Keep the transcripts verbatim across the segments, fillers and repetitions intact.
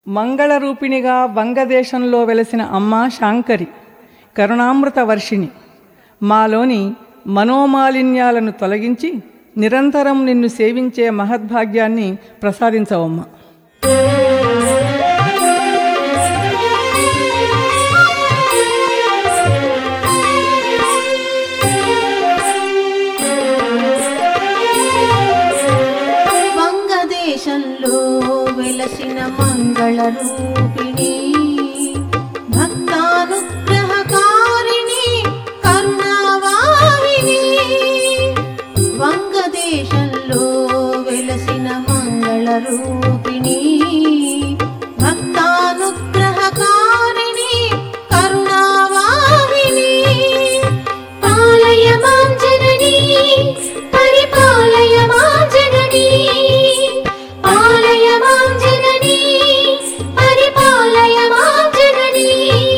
మంగళరూపిణిగా వంగదేశంలో వెలసిన అమ్మ శాంకరి, కరుణామృత వర్షిణి. మాలోని మనోమాలిన్యాలను తొలగించి నిరంతరం నిన్ను సేవించే మహద్భాగ్యాన్ని ప్రసాదించవమ్మ. వంగదేశంలో వెలసిన మంగళరూపిణి, భక్తానుగ్రహకారిణి, కరుణావాహిని. వంగదేశంలో వెలసిన మంగళరూపిణి, భక్తానుగ్రహకారిణి, కరుణావాహిని. పాలయ మాం జననీ, పరిపాలయ మాం జననీ, పాలయ మాం జననీ, పరిపాలయ మాం జననీ.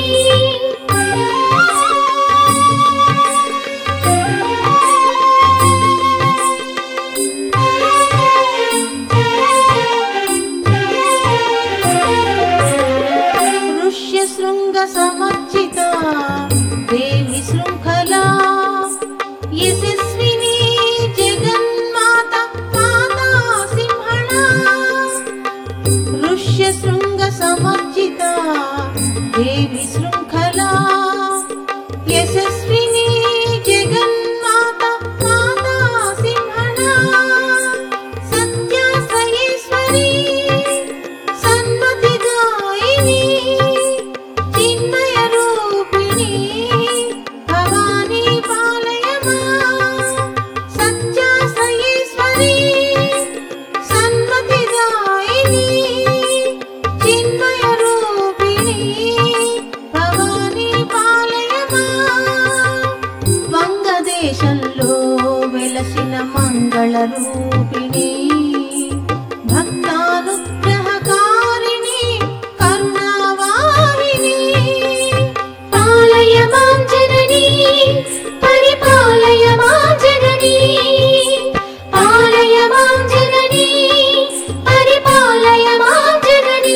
ఋష్యశృంగ సమర్చిత దేవి శృంఖలా, యశస్విని జగన్మాత మాతా సింహళా. ఋష్యశృంగ సమర్చిత దేవి శృంఖలా, యశస్విని జగన్మాత మాతా సింహళా. సత్యాశ్రయేశ్వరి సన్మతిదాయిని, చిన్మయ రూపిణి, భవానీ పాలయ మాం. సత్యాశ్రయేశ్వరి సన్మతిదాయిని, చిన్మయ రూపిణి, భవానీ పాలయ మాం. వంగదేశంలో వెలసిన మంగళరూపిణి, భక్తానుగ్రహకారిణి, కరుణావాహిని. పాలయ మాం జననీ, పరిపాలయ మాం జననీ, పాలయ మాం జననీ, పరిపాలయ మాం జననీ.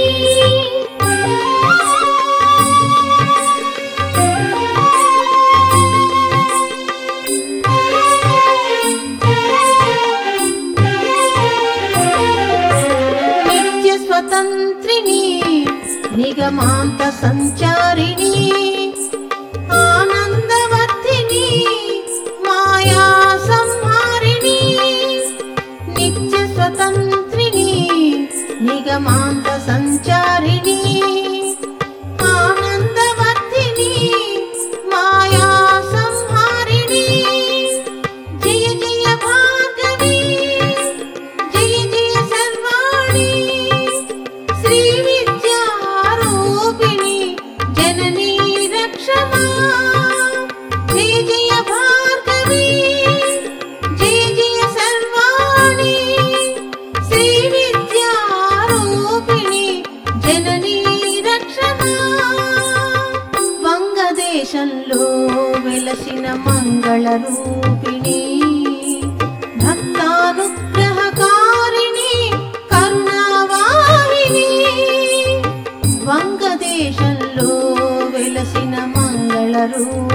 నిత్య స్వతంత్రిణి, నిగమాంత సంచారిణి, ఆనందవర్ధిని, మాయా సంహారిణి. నిత్య స్వతంత్రిణి, నిగమాంత సంచారిణి, ఆనందవర్ధిని, మాయా సంహారిణి. జయ జయ భార్గవి, జయ జయ సర్వాణి, శ్రీ విద్యారూపిణి, జననీ రక్ష మాం. జయ జయ భార్గవి, జయ జయ సర్వాణి, శ్రీ విద్యారూపిణి, జననీ రక్ష మాం. వంగదేశంలో వెలసిన మంగళరూపిణి, భక్తానుగ్రహకారిణి, కరుణావాహిని. వంగదేశంలో వెలసిన మంగళరూపిణి,